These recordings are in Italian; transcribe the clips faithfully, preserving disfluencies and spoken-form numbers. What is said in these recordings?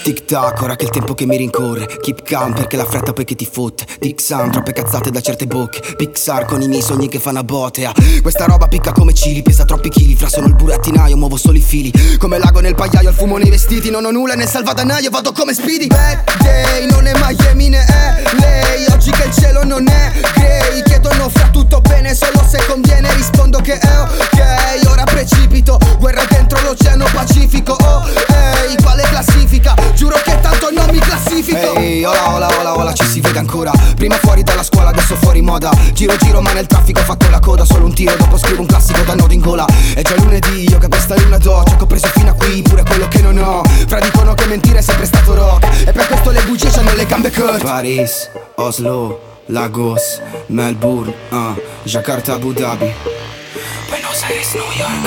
Tic tac, ora che è il tempo che mi rincorre. Keep calm perché la fretta poi che ti fotte. Dixan, troppe cazzate da certe bocche. Pixar con i miei sogni che fanno a botte. ah. Questa roba picca come chili, pesa troppi chili. Fra sono il burattinaio, muovo solo i fili. Come l'ago nel pagliaio, il fumo nei vestiti. Non ho nulla nel salvadanaio, vado come Speedy. Bad day, non è Miami né è lei. Oggi che il cielo non è grey. Chiedono fra tutto bene, solo se conviene. Rispondo che è ok, ora precipito. Guerra dentro l'oceano Pacifico. Oh, ehi, quale classifica? Giuro che tanto non mi classifico. Ehi, hey, ola, ola, ola, ola, ci si vede ancora. Prima fuori dalla scuola, adesso fuori moda. Giro, giro, ma nel traffico ho fatto la coda. Solo un tiro, dopo scrivo un classico da nodo in gola. È già lunedì, io che questa è una doccia. Che ho preso fino a qui, pure quello che non ho. Fra dicono che mentire è sempre stato rock. E per questo le bugie c'hanno le gambe cut. Paris, Oslo, Lagos, Melbourne, uh, Jakarta, Abu Dhabi, Buenos Aires, New York,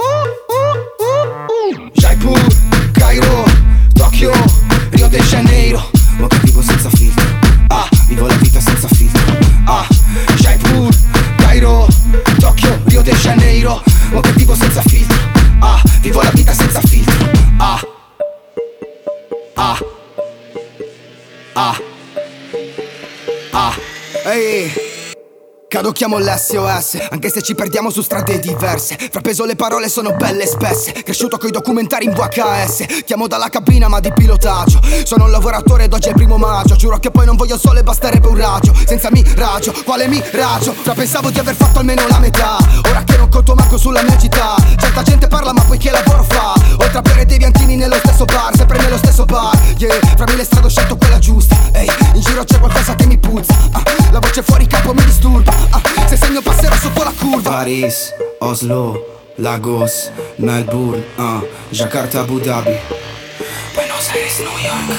Jaipur, Cairo, Tokyo, Rio de Janeiro. Ma che vivo senza filtro. Ah, vivo la vita senza filtro. Ah, Jaipur, Cairo, Tokyo, Rio de Janeiro. Ma che vivo senza filtro. Ah, vivo la vita senza filtro. Ah, ah, ah, ah. Ehi, cado chiamo l'S O S, anche se ci perdiamo su strade diverse. Fra peso le parole sono belle e spesse. Cresciuto coi documentari in V H S. Chiamo dalla cabina ma di pilotaggio. Sono un lavoratore ed oggi è il primo maggio. Giuro che poi non voglio il sole, basterebbe un raggio. Senza miraggio, quale miraggio? Fra pensavo di aver fatto almeno la metà. Ora che non conto manco sulla mia città. Certa gente parla ma poi che lavoro fa? Oltre a bere dei bianchini nello stesso bar, sempre nello stesso bar. Yeah, fra mille strade ho scelto quella giusta. Ehi, in giro c'è qualcosa che mi puzza. ah, La voce fuori campo mi disturba. ah, Se segno passerò sotto la curva. Paris, Oslo, Lagos, Melbourne, uh, Jakarta, Abu Dhabi, Buenos Aires, New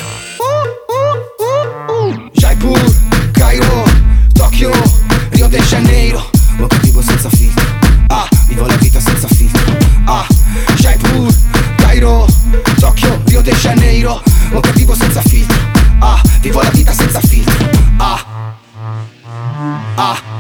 York, Jaipur, Cairo, Tokyo, Rio de Janeiro. Ma che vivo senza filtro. Ah, vivo la vita senza filtro. Ah, Jaipur, Cairo, Tokyo, Rio de Janeiro. Ma che vivo senza filtro. Ah, vivo la vita senza filtro. Ah, ah.